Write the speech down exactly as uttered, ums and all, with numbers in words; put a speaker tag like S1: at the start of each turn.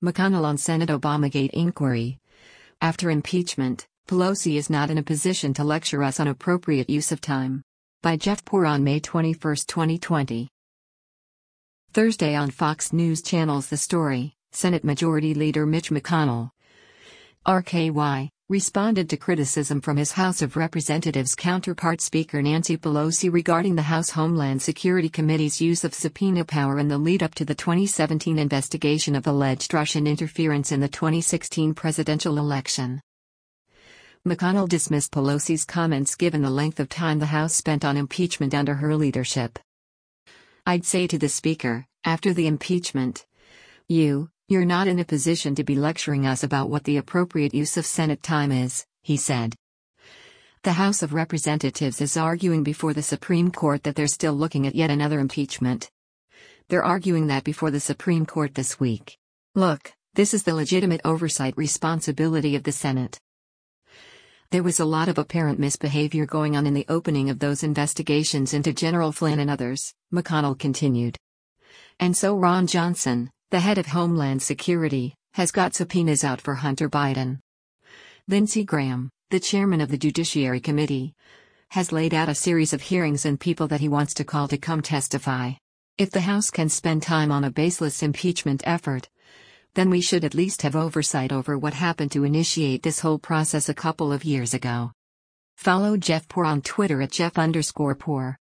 S1: McConnell on Senate Obamagate inquiry. After impeachment, Pelosi is not in a position to lecture us on appropriate use of time. By Jeff Poor on May twenty-first, twenty twenty. Thursday on Fox News Channel's The Story, Senate Majority Leader Mitch McConnell, R K Y, responded to criticism from his House of Representatives counterpart Speaker Nancy Pelosi regarding the House Homeland Security Committee's use of subpoena power in the lead-up to the twenty seventeen investigation of alleged Russian interference in the twenty sixteen presidential election. McConnell dismissed Pelosi's comments given the length of time the House spent on impeachment under her leadership. "I'd say to the Speaker, after the impeachment, you, you're not in a position to be lecturing us about what the appropriate use of Senate time is," he said. The House of Representatives is arguing before the Supreme Court that they're still looking at yet another impeachment. They're arguing that before the Supreme Court this week. Look, this is the legitimate oversight responsibility of the Senate. There was a lot of apparent misbehavior going on in the opening of those investigations into General Flynn and others, McConnell continued. And so Ron Johnson, the head of Homeland Security, has got subpoenas out for Hunter Biden. Lindsey Graham, the chairman of the Judiciary Committee, has laid out a series of hearings and people that he wants to call to come testify. If the House can spend time on a baseless impeachment effort, then we should at least have oversight over what happened to initiate this whole process a couple of years ago. Follow Jeff Poor on Twitter at Jeff underscore Poor.